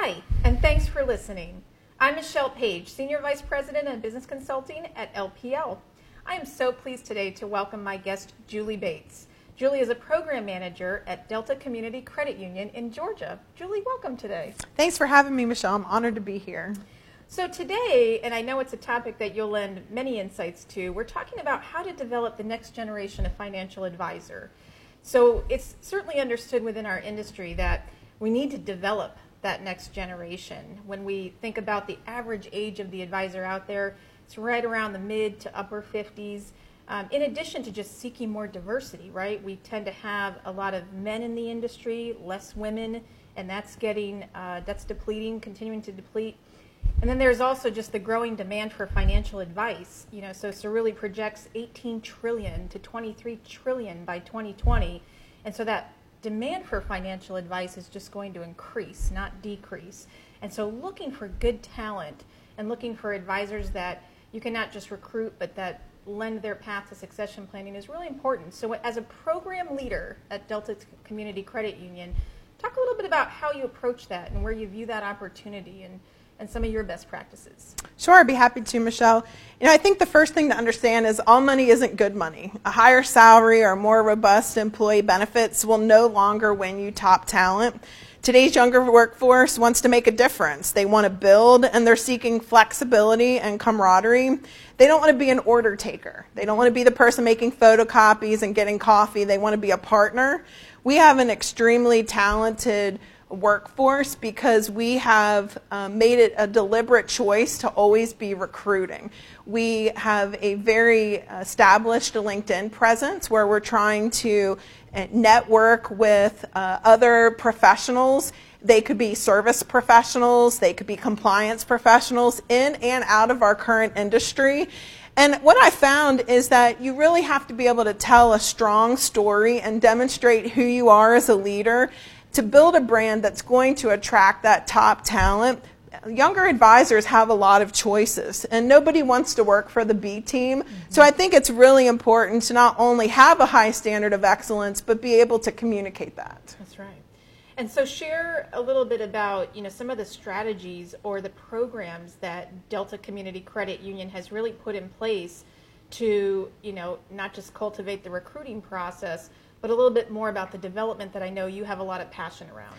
Hi, and thanks for listening. I'm Michelle Page, Senior Vice President of Business Consulting at LPL. I am so pleased today to welcome my guest, Julie Bates. Julie is a Program Manager at Delta Community Credit Union in Georgia. Julie, welcome today. Thanks for having me, Michelle. I'm honored to be here. So today, and I know it's a topic that you'll lend many insights to, we're talking about how to develop the next generation of financial advisor. So it's certainly understood within our industry that we need to develop that next generation. When we think about the average age of the advisor out there, it's right around the mid to upper 50s. In addition to just seeking more diversity, right? We tend to have a lot of men in the industry, less women, and that's depleting, continuing to deplete. And then there's also just the growing demand for financial advice. So Cerulli projects 18 trillion to 23 trillion by 2020. And so that demand for financial advice is just going to increase, not decrease. And so looking for good talent and looking for advisors that you can not just recruit, but that lend their path to succession planning is really important. So as a program leader at Delta Community Credit Union, talk a little bit about how you approach that and where you view that opportunity and some of your best practices. Sure, I'd be happy to, Michelle. I think the first thing to understand is all money isn't good money. A higher salary or more robust employee benefits will no longer win you top talent. Today's younger workforce wants to make a difference. They want to build, and they're seeking flexibility and camaraderie. They don't want to be an order taker. They don't want to be the person making photocopies and getting coffee. They want to be a partner. We have an extremely talented workforce because we have made it a deliberate choice to always be recruiting. We have a very established LinkedIn presence where we're trying to network with other professionals. They could be service professionals, they could be compliance professionals in and out of our current industry. And what I found is that you really have to be able to tell a strong story and demonstrate who you are as a leader to build a brand that's going to attract that top talent. Younger advisors have a lot of choices, and nobody wants to work for the B team. Mm-hmm. So I think it's really important to not only have a high standard of excellence, but be able to communicate that. That's right. And so share a little bit about some of the strategies or the programs that Delta Community Credit Union has really put in place to not just cultivate the recruiting process, but a little bit more about the development that I know you have a lot of passion around.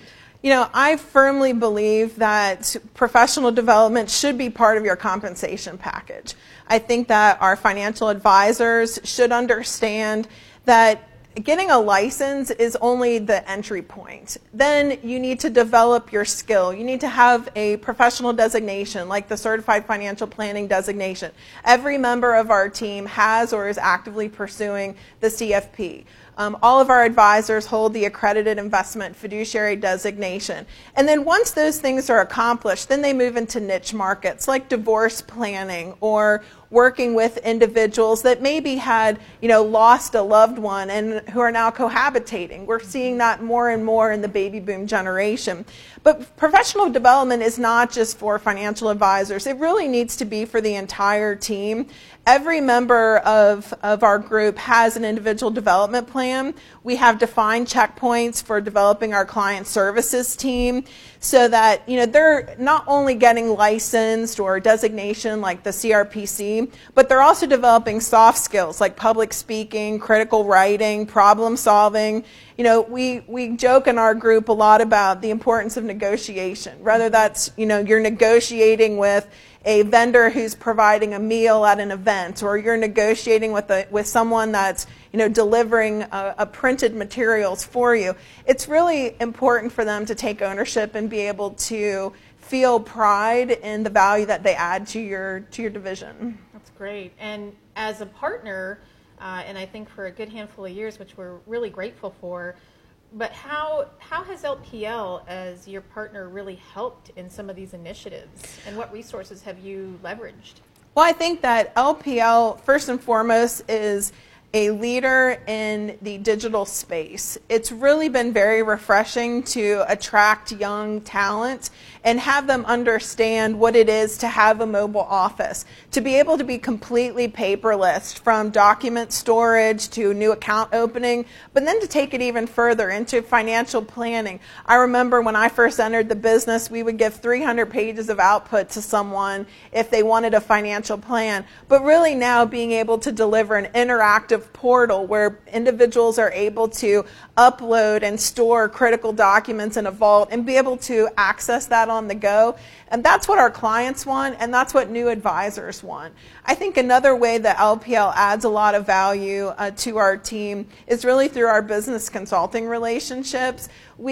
I firmly believe that professional development should be part of your compensation package. I think that our financial advisors should understand that getting a license is only the entry point. Then you need to develop your skill. You need to have a professional designation, like the Certified Financial Planning designation. Every member of our team has or is actively pursuing the CFP. All of our advisors hold the Accredited Investment Fiduciary designation. And then once those things are accomplished, then they move into niche markets like divorce planning or working with individuals that maybe had, lost a loved one and who are now cohabitating. We're seeing that more and more in the baby boom generation. But professional development is not just for financial advisors. It really needs to be for the entire team. Every member of our group has an individual development plan. We have defined checkpoints for developing our client services team so that they're not only getting licensed or designation like the CRPC, but they're also developing soft skills like public speaking, critical writing, problem solving. We joke in our group a lot about the importance of negotiation, whether that's you're negotiating with a vendor who's providing a meal at an event, or you're negotiating with someone that's delivering a printed materials for you. It's really important for them to take ownership and be able to feel pride in the value that they add to your division. That's great. And as a partner, and I think for a good handful of years, which we're really grateful for, but how has LPL as your partner really helped in some of these initiatives, and what resources have you leveraged? Well, I think that LPL, first and foremost, is a leader in the digital space. It's really been very refreshing to attract young talent and have them understand what it is to have a mobile office, to be able to be completely paperless from document storage to new account opening, but then to take it even further into financial planning. I remember when I first entered the business, we would give 300 pages of output to someone if they wanted a financial plan. But really now being able to deliver an interactive portal where individuals are able to upload and store critical documents in a vault and be able to access that on the go. And that's what our clients want, and that's what new advisors want. I think another way that LPL adds a lot of value to our team is really through our business consulting relationships.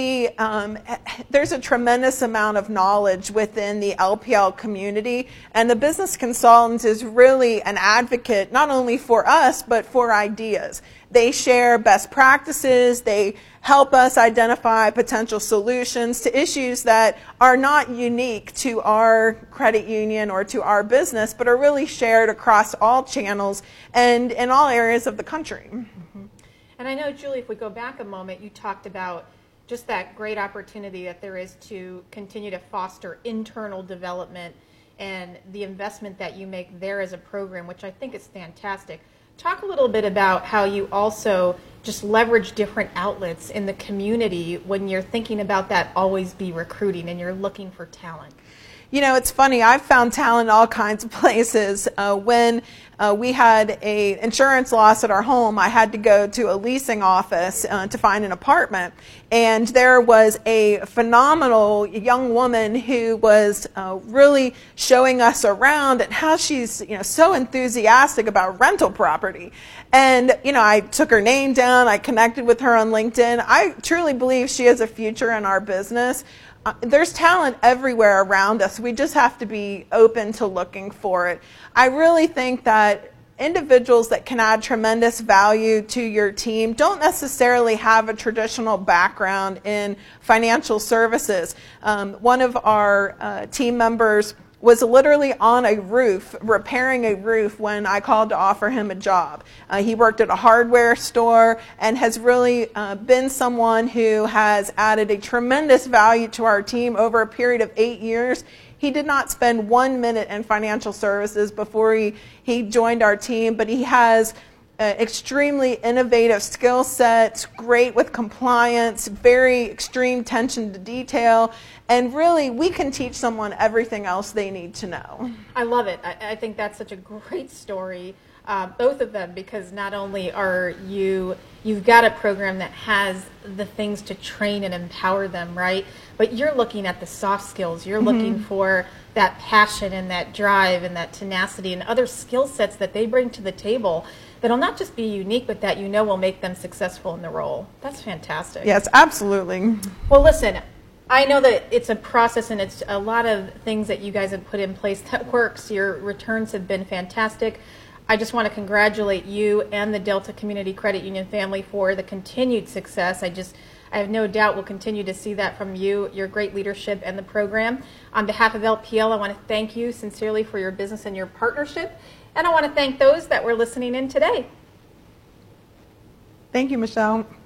There's a tremendous amount of knowledge within the LPL community, and the business consultant is really an advocate not only for us, but for ideas. They share best practices, they help us identify potential solutions to issues that are not unique to our credit union or to our business, but are really shared across all channels and in all areas of the country. Mm-hmm. And I know, Julie, if we go back a moment, you talked about just that great opportunity that there is to continue to foster internal development and the investment that you make there as a program, which I think is fantastic. Talk a little bit about how you also just leverage different outlets in the community when you're thinking about that always be recruiting and you're looking for talent. You know, it's funny. I've found talent in all kinds of places. When we had an insurance loss at our home, I had to go to a leasing office to find an apartment. And there was a phenomenal young woman who was really showing us around and how she's so enthusiastic about rental property. And, I took her name down. I connected with her on LinkedIn. I truly believe she has a future in our business. There's talent everywhere around us. We just have to be open to looking for it. I really think that individuals that can add tremendous value to your team don't necessarily have a traditional background in financial services. One of our team members was literally on a roof, repairing a roof when I called to offer him a job. He worked at a hardware store and has really been someone who has added a tremendous value to our team over a period of 8 years. He did not spend 1 minute in financial services before he joined our team, but he has extremely innovative skill sets, great with compliance, very extreme attention to detail, and really we can teach someone everything else they need to know. I love it. I think that's such a great story, both of them, because not only are you've got a program that has the things to train and empower them, right? But you're looking at the soft skills. You're looking for that passion and that drive and that tenacity and other skill sets that they bring to the table that'll not just be unique, but that will make them successful in the role. That's fantastic. Yes, absolutely. Well, listen, I know that it's a process and it's a lot of things that you guys have put in place that works. Your returns have been fantastic. I just want to congratulate you and the Delta Community Credit Union family for the continued success. I have no doubt we'll continue to see that from you, your great leadership and the program. On behalf of LPL, I want to thank you sincerely for your business and your partnership. And I want to thank those that were listening in today. Thank you, Michelle.